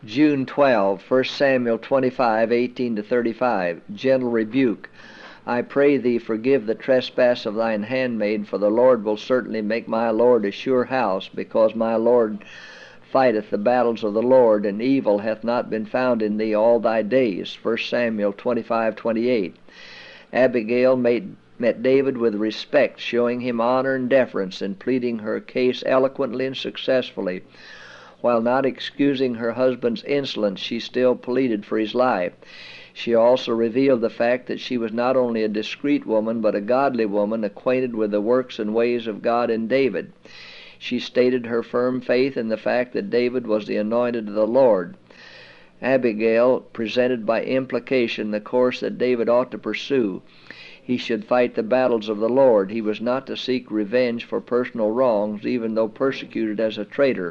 June 12, 1 Samuel 25:18-35. Gentle rebuke. I pray thee, forgive the trespass of thine handmaid, for the Lord will certainly make my Lord a sure house, because my Lord fighteth the battles of the Lord, and evil hath not been found in thee all thy days. 1 Samuel 25:28. Abigail met David with respect, showing him honor and deference, and pleading her case eloquently and successfully. While not excusing her husband's insolence, she still pleaded for his life. She also revealed the fact that she was not only a discreet woman, but a godly woman, acquainted with the works and ways of God in David. She stated her firm faith in the fact that David was the anointed of the Lord. Abigail presented by implication the course that David ought to pursue. He should fight the battles of the Lord. He was not to seek revenge for personal wrongs, even though persecuted as a traitor.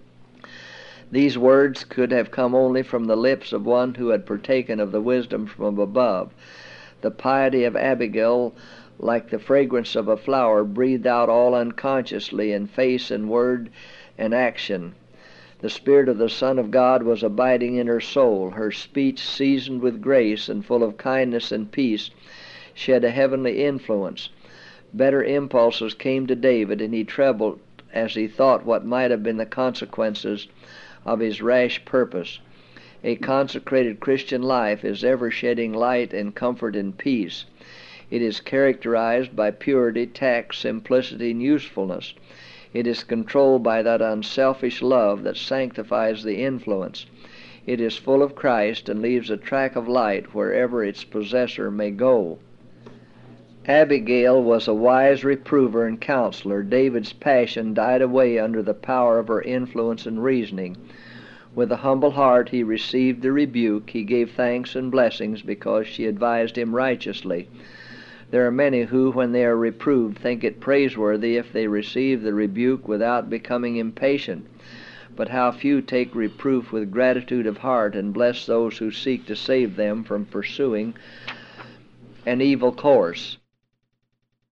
These words could have come only from the lips of one who had partaken of the wisdom from above. The piety of Abigail, like the fragrance of a flower, breathed out all unconsciously in face and word and action. The Spirit of the Son of God was abiding in her soul. Her speech, seasoned with grace and full of kindness and peace, shed a heavenly influence. Better impulses came to David, and he trembled as he thought what might have been the consequences of his rash purpose. A consecrated Christian life is ever shedding light and comfort and peace. It is characterized by purity, tact, simplicity, and usefulness. It is controlled by that unselfish love that sanctifies the influence. It is full of Christ and leaves a track of light wherever its possessor may go. Abigail was a wise reprover and counselor. David's passion died away under the power of her influence and reasoning. With a humble heart he received the rebuke. He gave thanks and blessings because she advised him righteously. There are many who, when they are reproved, think it praiseworthy if they receive the rebuke without becoming impatient. But how few take reproof with gratitude of heart and bless those who seek to save them from pursuing an evil course.